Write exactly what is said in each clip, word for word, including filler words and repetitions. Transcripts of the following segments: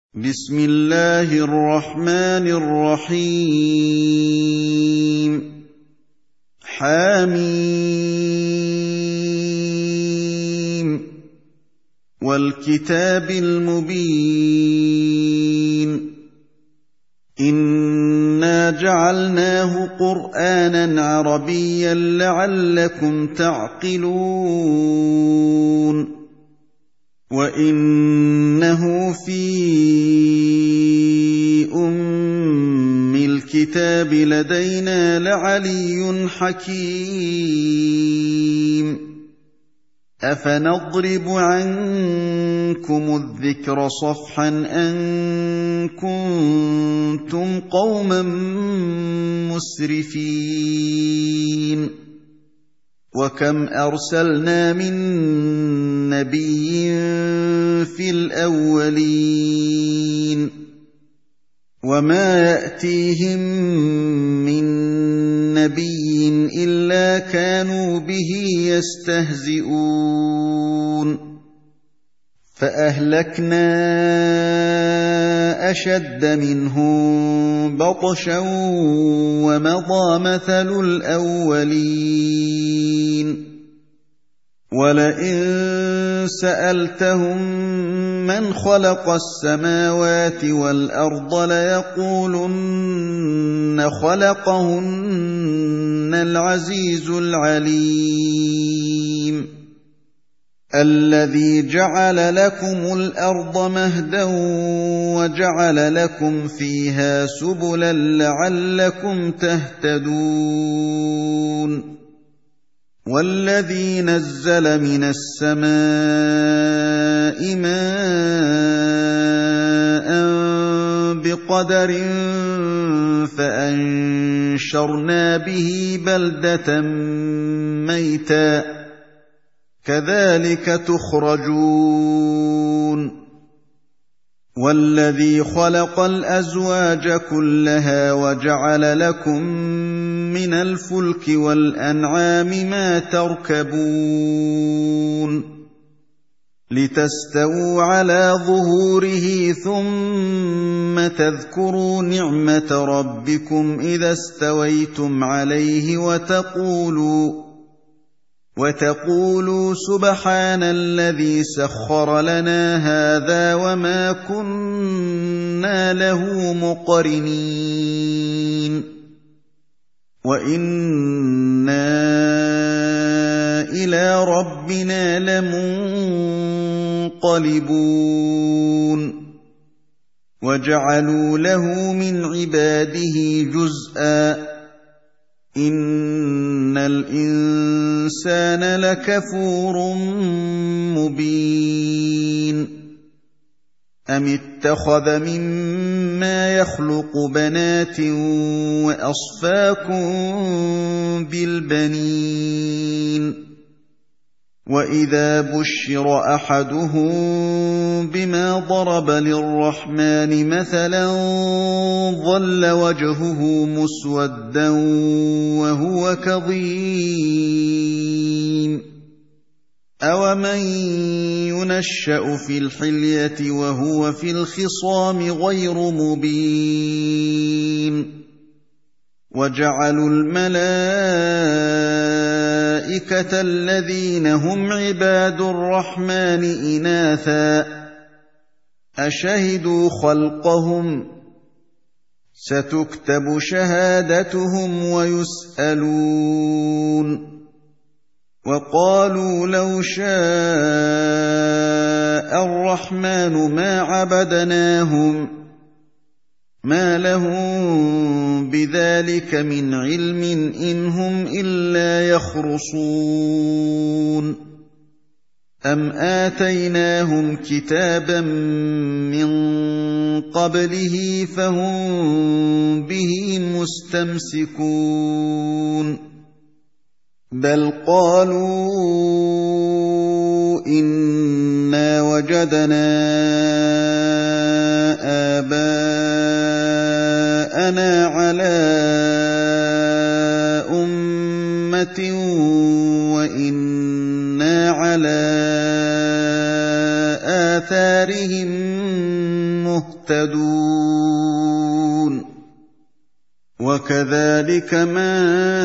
بسم الله الرحمن الرحيم حم والكتاب المبين إنا جعلناه قرآنا عربيا لعلكم تعقلون وإنه في أم الكتاب لدينا لعلي حكيم أفنضرب عنكم الذكر صفحا أن كنتم قوما مسرفين وكم أرسلنا من نبي في الأولين وما يأتيهم من نبي إلا كانوا به يستهزئون فأهلكنا أشد منهم بطشا ومضى مثل الأولين ولئن سألتهم من خلق السماوات والأرض ليقولن خلقهن العزيز العليم الذي جعل لكم الأرض مهدا وجعل لكم فيها سبلا لعلكم تهتدون والذي نزل من السماء ماء بقدر فأنشرنا به بلدة ميتا كذلك تخرجون والذي خلق الأزواج كلها وجعل لكم من الفلك والأنعام ما تركبون لتستووا على ظهوره ثم تذكروا نعمة ربكم إذا استويتم عليه وتقولوا وتقولوا سبحان الذي سخر لنا هذا وما كنا له مقرنين وإنا إلى ربنا لمنقلبون وجعلوا له من عباده جزءا إن الإنسان لكفور مبين أم اتخذ مما يخلق بنات وأصفاكم بالبنين وإذا بشر أحدهم بما ضرب للرحمن مثلا ظل وجهه مسودا وهو كظيم أومن ينشأ في الحلية وهو في الخصام غير مبين وجعلوا الملائكة الذين هم عباد الرحمن إناثا أشهدوا خلقهم ستكتب شهادتهم ويسألون وقالوا لو شاء الرحمن ما عبدناهم ما لهم بذلك من علم إن هم إلا يخرصون أم آتيناهم كتابا من قبله فهم به مستمسكون بل قالوا إنا وجدنا آباءنا على أمة وإنا على آثَارِهِم مُّهْتَدُونَ وَكَذَٰلِكَ مَا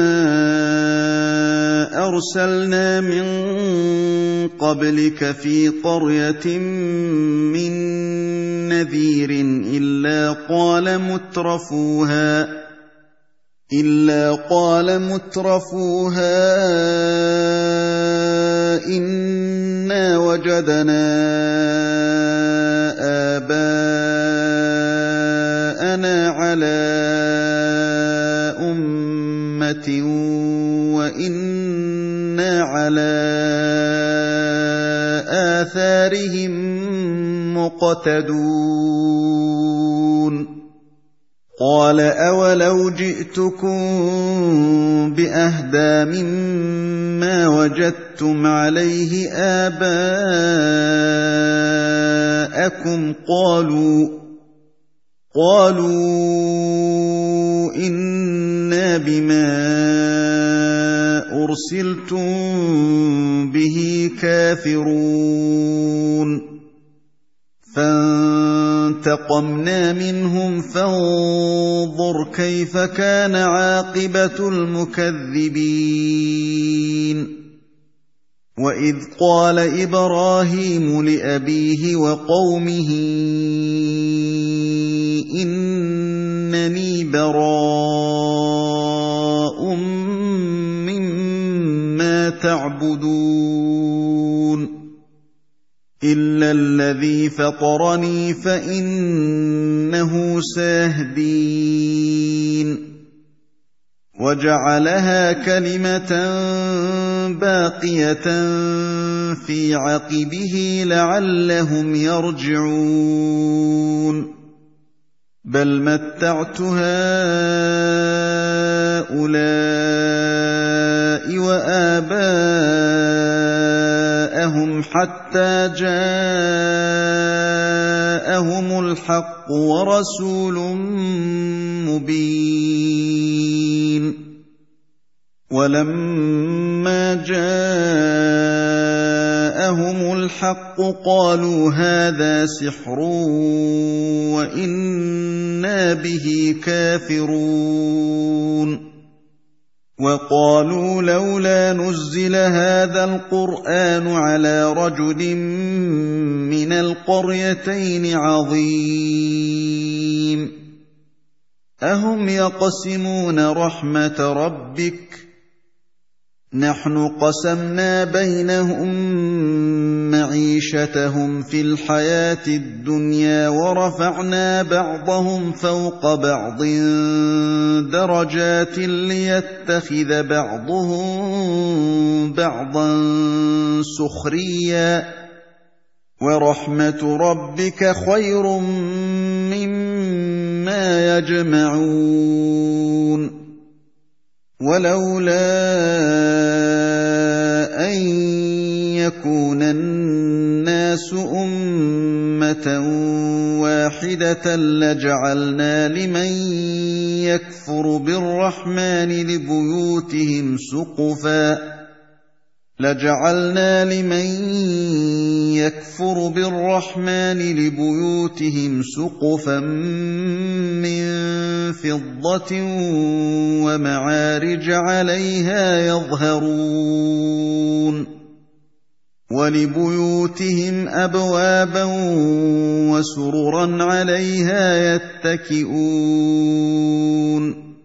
أَرْسَلْنَا مِن قَبْلِكَ فِي قَرْيَةٍ مِّن نَّذِيرٍ إِلَّا قَالَ مُتْرَفُوهَا إِلَّا قَالَ مُتْرَفُوهَا إِنَّا وَجَدْنَا آبَاءَنَا عَلَىٰ أُمَّةٍ وَإِنَّا عَلَىٰ آثَارِهِم مُّقْتَدُونَ قَالَ أَوَلَوْ جِئْتُكُم بِأَهْدَىٰ مِمَّا وَجَدتُّمْ عَلَيْهِ آبَاءَكُمْ قَالُوا قَالُوا إِنَّا بِمَا أُرْسِلْتُم بِهِ كَافِرُونَ فَانتَقَمْنَا مِنْهُمْ فَانظُرْ كَيْفَ كَانَ عَاقِبَةُ الْمُكَذِّبِينَ وَإِذْ قَالَ إِبْرَاهِيمُ لِأَبِيهِ وَقَوْمِهِ إِنَّنِي بَرَاءٌ مِّمَّا تَعْبُدُونَ إِلَّا الَّذِي فَطَرَنِي فَإِنَّهُ سَيَهْدِينِ وَجَعَلَهَا كَلِمَةً بَاقِيَةً فِي عَقِبِهِ لَعَلَّهُمْ يَرْجِعُونَ بَلْ مَتَّعْتُ هَٰؤُلَاءِ وَآبَاءَهُمْ حَتَّىٰ جَاءَهُمُ الْحَقُّ وَرَسُولٌ مُّبِينٌ وَلَمَّا جَاءَهُمُ الْحَقُّ قَالُوا هَٰذَا سِحْرٌ وَإِنَّا بِهِ كَافِرُونَ وَقَالُوا لَوْلَا نُزِّلَ هَٰذَا الْقُرْآنُ عَلَىٰ رَجُلٍ مِّنَ الْقَرْيَتَيْنِ عَظِيمٍ أَهُمْ يَقْسِمُونَ رَحْمَةَ رَبِّكَ نَحْنُ قَسَمْنَا بَيْنَهُم مَّعِيشَتَهُمْ فِي الْحَيَاةِ الدُّنْيَا وَرَفَعْنَا بَعْضَهُمْ فَوْقَ بَعْضٍ دَرَجَاتٍ لِّيَتَّخِذَ بَعْضُهُم بَعْضًا سُخْرِيًّا ۗ وَرَحْمَةُ رَبِّكَ خَيْرٌ مِّمَّا يَجْمَعُونَ وَلَوْلَا أَن يَكُونَ النَّاسُ أُمَّةً وَاحِدَةً لَّجَعَلْنَا لِمَن يَكْفُرُ بِالرَّحْمَٰنِ لِبُيُوتِهِمْ سُقُفًا لَجعلنا لمن يكفر بالرحمن لبيوتهم سقفا من فضة ومعارج عليها يظهرون ولبيوتهم أبوابا وسررا عليها يتكئون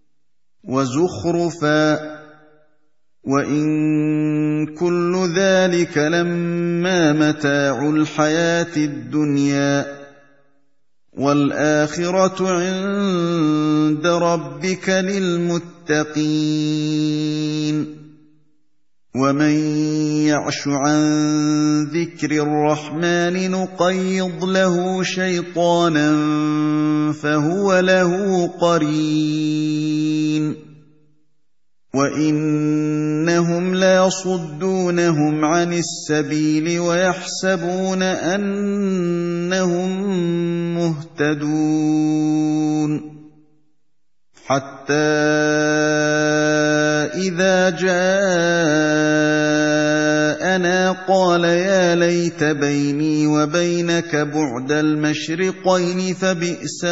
وزخرفا وَإِن كُلُّ ذَلِكَ لَمَّا مَتَاعُ الْحَيَاةِ الدُّنْيَا ۖ وَالْآخِرَةُ عِندَ رَبِّكَ لِلْمُتَّقِينَ وَمَن يَعْشُ عَن ذِكْرِ الرَّحْمَٰنِ نُقَيِّضْ لَهُ شَيْطَانًا فَهُوَ لَهُ قَرِينٌ وَإِنَّهُمْ لَيَصُدُّونَهُمْ عَنِ السَّبِيلِ وَيَحْسَبُونَ أَنَّهُم مُّهْتَدُونَ حَتَّىٰ إِذَا جَاءَنَا قَالَ يَا لَيْتَ بَيْنِي وَبَيْنَكَ بُعْدَ الْمَشْرِقَيْنِ فَبِئْسَ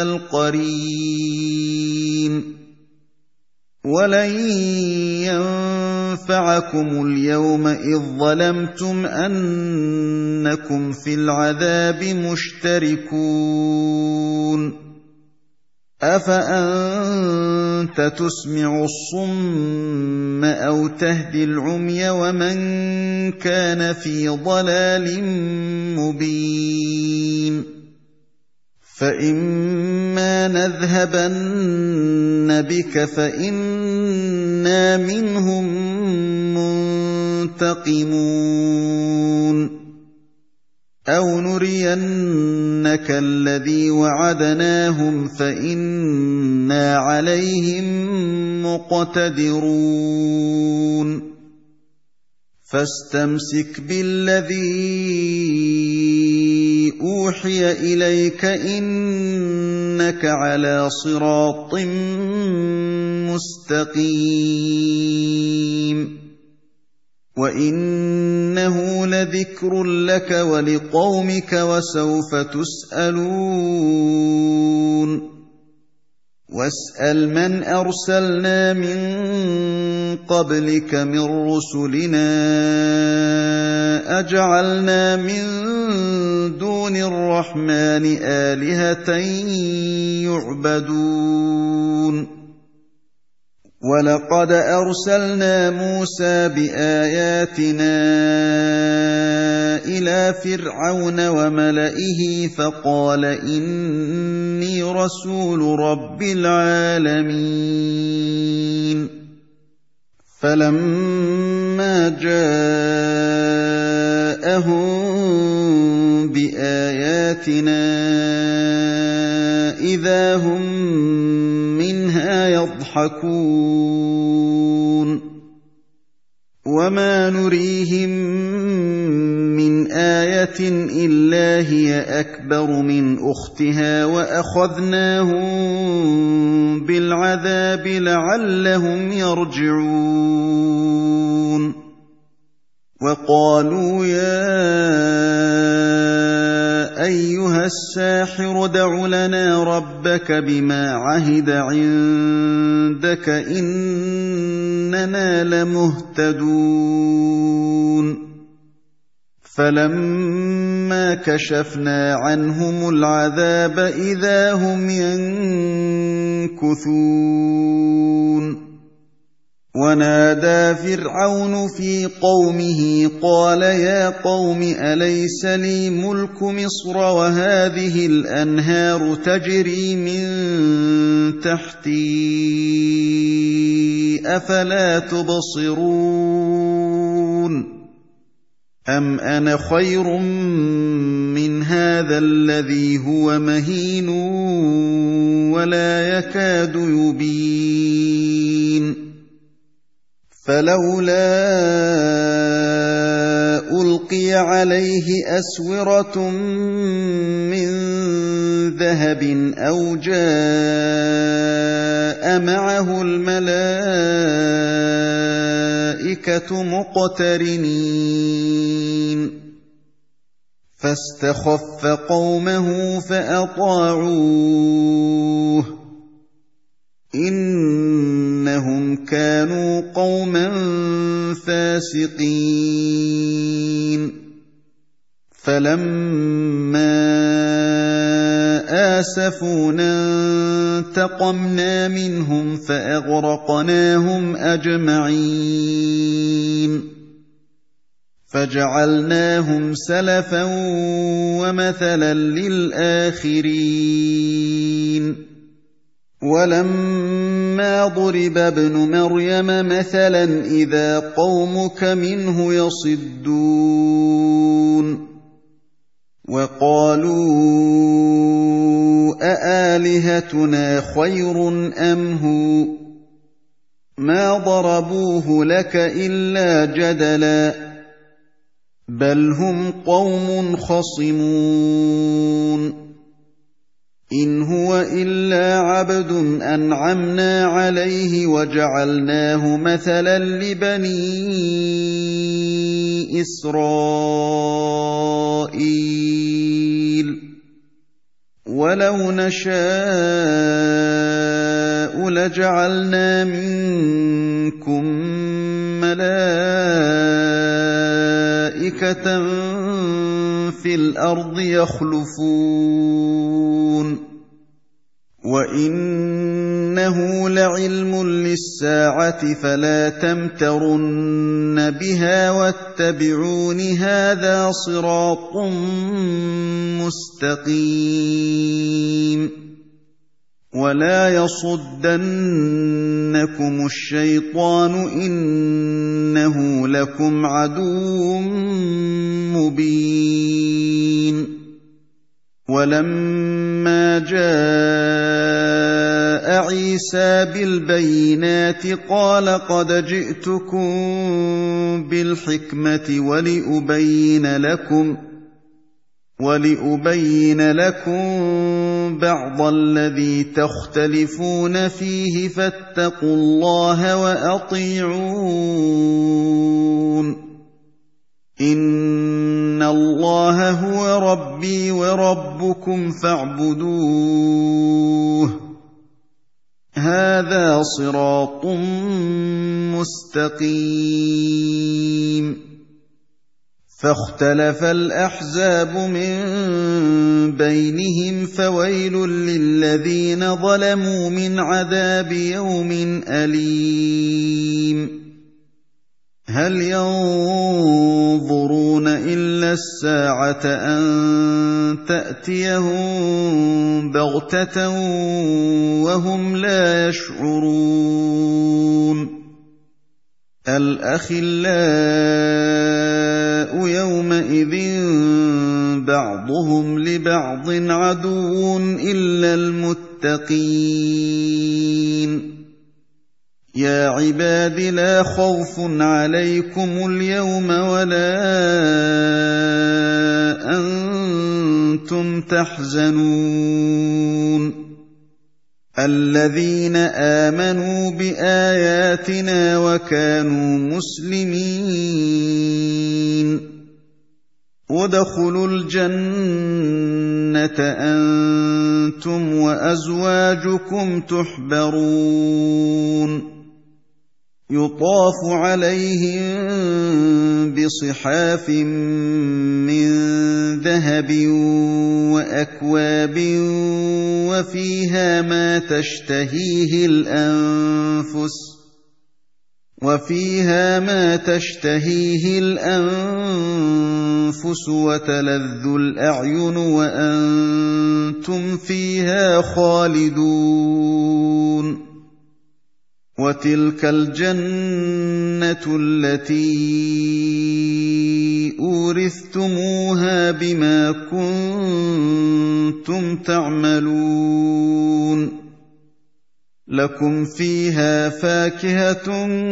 الْقَرِينُ وَلَن يَنفَعَكُمُ الْيَوْمَ إِذ ظَّلَمْتُمْ أَنَّكُمْ فِي الْعَذَابِ مُشْتَرِكُونَ أَفَأَنتَ تُسْمِعُ الصُّمَّ أَوْ تَهْدِي الْعُمْيَ وَمَن كَانَ فِي ضَلَالٍ مُّبِينٍ فَإِمَّا نَذْهَبَنَّ بِكَ فَإِنَّا مِنْهُم مُّنتَقِمُونَ أَوْ نُرِيَنَّكَ الَّذِي وَعَدْنَاهُمْ فَإِنَّا عَلَيْهِم مُّقْتَدِرُونَ فَاسْتَمْسِكْ بِالَّذِي أُوحِيَ إِلَيْكَ إِنَّكَ عَلَىٰ صِرَاطٍ مُّسْتَقِيمٍ وَإِنَّهُ لَذِكْرٌ لَّكَ وَلِقَوْمِكَ وَسَوْفَ تُسْأَلُونَ وَاسْأَلْ مَنْ أَرْسَلْنَا مِن قَبْلِكَ مِن رُّسُلِنَا أَجَعَلْنَا مِن دُونِ الرَّحْمَٰنِ آلِهَةً يُعْبَدُونَ وَلَقَدْ أَرْسَلْنَا مُوسَىٰ بِآيَاتِنَا إِلَىٰ فِرْعَوْنَ وَمَلَئِهِ فَقَالَ إِنِّي رَسُولُ رَبِّ الْعَالَمِينَ فَلَمَّا جَاءَهُم بِآيَاتِنَا إِذَا هُم مِّنْهَا يَضْحَكُونَ وَمَا نُرِيهِم مِّنْ آيَةٍ إِلَّا هِيَ أَكْبَرُ مِنْ أُخْتِهَا وَأَخَذْنَاهُم بِالْعَذَابِ لَعَلَّهُمْ يَرْجِعُونَ وَقَالُوا يَا أَيُّهَ السَّاحِرُ ادْعُ لَنَا رَبَّكَ بِمَا عَهِدَ عِندَكَ إِنَّنَا لَمُهْتَدُونَ فَلَمَّا كَشَفْنَا عَنْهُمُ الْعَذَابَ إِذَا هُمْ يَنكُثُونَ وَنَادَىٰ فِرْعَوْنُ فِي قَوْمِهِ قَالَ يَا قَوْمِ أَلَيْسَ لِي مُلْكُ مِصْرَ وَهَٰذِهِ الْأَنْهَارُ تَجْرِي مِن تَحْتِي أَفَلَا تُبْصِرُونَ أَمْ أَنَا خَيْرٌ مِّنْ هَٰذَا الَّذِي هُوَ مَهِينٌ وَلَا يَكَادُ يُبِينُ فَلَوْلَا أُلْقِيَ عَلَيْهِ أَسْوِرَةٌ مِّن ذَهَبٍ أَوْ جَاءَ مَعَهُ الْمَلَائِكَةُ مُقْتَرِنِينَ فَاسْتَخَفَّ قَوْمَهُ فَأَطَاعُوهُ إِنَّهُمْ كَانُوا قَوْمًا فَاسِقِينَ فَلَمَّا آسَفُونَا انتَقَمْنَا مِنْهُمْ فَأَغْرَقْنَاهُمْ أَجْمَعِينَ فَجَعَلْنَاهُمْ سَلَفًا وَمَثَلًا لِّلْآخِرِينَ وَلَمَّا ضُرِبَ ابْنُ مَرْيَمَ مَثَلًا إِذَا قَوْمُكَ مِنْهُ يَصِدُّونَ وَقَالُوا أَآلِهَتُنَا خَيْرٌ أَمْ هُوَ مَا ضَرَبُوهُ لَكَ إِلَّا جَدَلًا بَلْ هُمْ قَوْمٌ خَصِمُونَ إِنْ هُوَ هُوَ إِلَّا عَبْدٌ أَنْعَمْنَا عَلَيْهِ وَجَعَلْنَاهُ مَثَلًا لِّبَنِي إِسْرَائِيلَ وَلَوْ نَشَاءُ لَجَعَلْنَا مِنكُم مَّلَائِكَةً فِي الْأَرْضِ يَخْلُفُونَ وَإِنَّهُ لَعِلْمٌ لِّلسَّاعَةِ فَلَا تَمْتَرُنَّ بِهَا وَاتَّبِعُونِ هَٰذَا صِرَاطٌ مُّسْتَقِيمٌ وَلَا يَصُدَّنَّكُمُ الشَّيْطَانُ إِنَّهُ لَكُمْ عَدُوٌّ مُّبِينٌ وَلَمَّا جَاءَ عِيسَىٰ بِالْبَيِّنَاتِ قَالَ قَدْ جِئْتُكُم بِالْحِكْمَةِ وَلِأُبَيِّنَ لَكُمْ وَلِأُبَيِّنَ لَكُم بَعْضَ الَّذِي تَخْتَلِفُونَ فِيهِ فَاتَّقُوا اللَّهَ وَأَطِيعُونِ إِنَّ اللَّهَ هُوَ رَبِّي وَرَبُّكُمْ فَاعْبُدُوهُ هَٰذَا صِرَاطٌ مُّسْتَقِيمٌ فَاخْتَلَفَ الْأَحْزَابُ مِن بَيْنِهِمْ فَوَيْلٌ لِّلَّذِينَ ظَلَمُوا مِنْ عَذَابِ يَوْمٍ أَلِيمٍ هَلْ يَنظُرُونَ إِلَّا السَّاعَةَ أَن تَأْتِيَهُم بَغْتَةً وَهُمْ لَا يَشْعُرُونَ الْأَخِلَّاءُ يَوْمَئِذٍ بَعْضُهُمْ لِبَعْضٍ عَدُوٌّ إِلَّا الْمُتَّقِينَ يَا عِبَادِ لَا خَوْفٌ عَلَيْكُمُ الْيَوْمَ وَلَا أَنتُمْ تَحْزَنُونَ الَّذِينَ آمَنُوا بِآيَاتِنَا وَكَانُوا مُسْلِمِينَ ادْخُلُوا الْجَنَّةَ أَنتُمْ وَأَزْوَاجُكُمْ تُحْبَرُونَ يُطَافُ عَلَيْهِم بِصِحَافٍ مِّن ذَهَبٍ وَأَكْوَابٍ وَفِيهَا مَا تَشْتَهِيهِ الْأَنفُسُ وَفِيهَا مَا تَشْتَهِيهِ الْأَنفُسُ وَتَلَذُّ الْأَعْيُنُ وَأَنتُمْ فِيهَا خَالِدُونَ وَتِلْكَ الْجَنَّةُ الَّتِي أُورِثْتُمُوهَا بِمَا كُنتُمْ تَعْمَلُونَ لَكُمْ فِيهَا فَاكِهَةٌ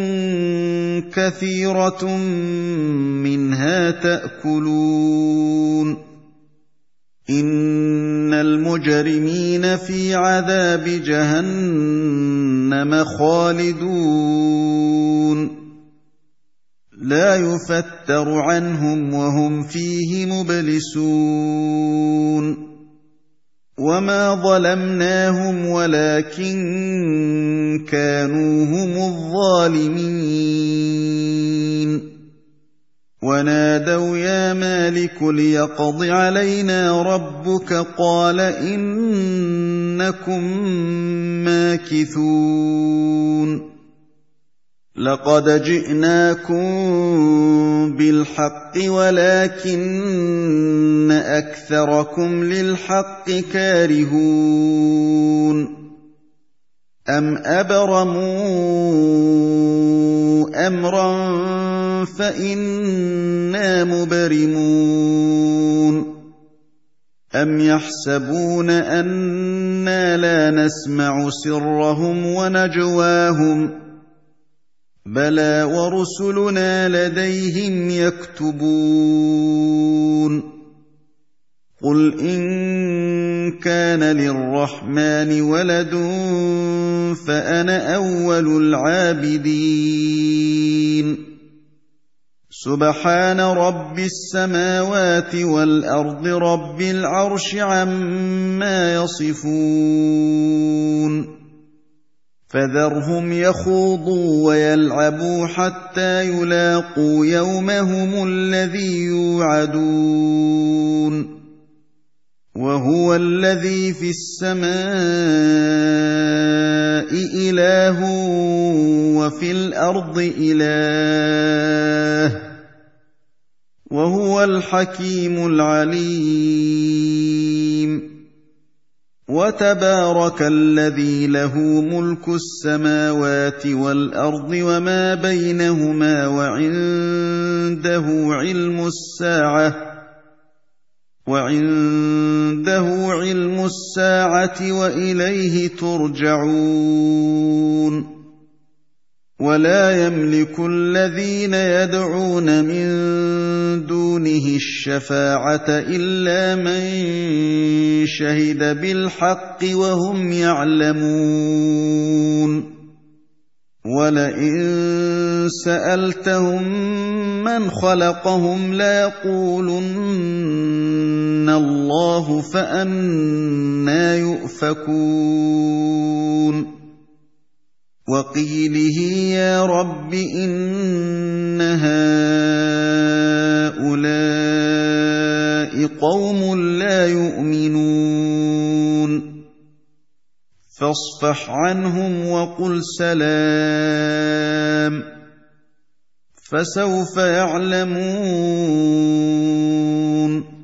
كَثِيرَةٌ مِّنْهَا تَأْكُلُونَ إِنَّ الْمُجْرِمِينَ فِي عَذَابِ جَهَنَّمَ خَالِدُونَ لَا يُفَتَّرُ عَنْهُمْ وَهُمْ فِيهِ مُبْلِسُونَ وَمَا ظَلَمْنَاهُمْ وَلَٰكِن كَانُوا هُمُ الظَّالِمِينَ وَنَادَوْا يَا مَالِكُ لِيَقْضِ عَلَيْنَا رَبُّكَ قَالَ إِنَّكُم مَّاكِثُونَ لَقَدْ جِئْنَاكُم بِالْحَقِّ وَلَٰكِنَّ أَكْثَرَكُمْ لِلْحَقِّ كَارِهُونَ أَمْ أَبْرَمُوا أَمْرًا فَإِنَّا مُبْرِمُونَ أَمْ يَحْسَبُونَ أَنَّا لَا نَسْمَعُ سِرَّهُمْ وَنَجْوَاهُمْ بَلَىٰ وَرُسُلُنَا لَدَيْهِمْ يَكْتُبُونَ قُلْ إِن كان للرحمن وَلَدٌ فَأَنَا أَوَّلُ الْعَابِدِينَ سُبْحَانَ رَبِّ السَّمَاوَاتِ وَالْأَرْضِ رَبِّ الْعَرْشِ عَمَّا يَصِفُونَ فَذَرْهُمْ يَخُوضُوا وَيَلْعَبُوا حَتَّىٰ يُلَاقُوا يَوْمَهُمُ الَّذِي يُوعَدُونَ وَهُوَ الَّذِي فِي السَّمَاءِ إِلَٰهٌ وَفِي الْأَرْضِ إِلَٰهٌ وَهُوَ الْحَكِيمُ الْعَلِيمُ وَتَبَارَكَ الَّذِي لَهُ مُلْكُ السَّمَاوَاتِ وَالْأَرْضِ وَمَا بَيْنَهُمَا وَعِندَهُ عِلْمُ السَّاعَةِ وَعِندَهُ عِلْمُ السَّاعَةِ وَإِلَيْهِ تُرْجَعُونَ وَلَا يَمْلِكُ الَّذِينَ يَدْعُونَ مِن دُونِهِ الشَّفَاعَةَ إِلَّا مَن شَهِدَ بِالْحَقِّ وَهُمْ يَعْلَمُونَ وَلَئِن سَأَلْتَهُم مَّنْ خَلَقَهُمْ لَيَقُولُنَّ اللَّهُ فَأَنَّىٰ يُؤْفَكُونَ وَقِيلِهِ يَا رَبِّ إِنَّ هَٰؤُلَاءِ قَوْمٌ لَّا يُؤْمِنُونَ فَاصْفَحْ عَنْهُمْ وَقُلْ سَلَامٌ فَسَوْفَ يَعْلَمُونَ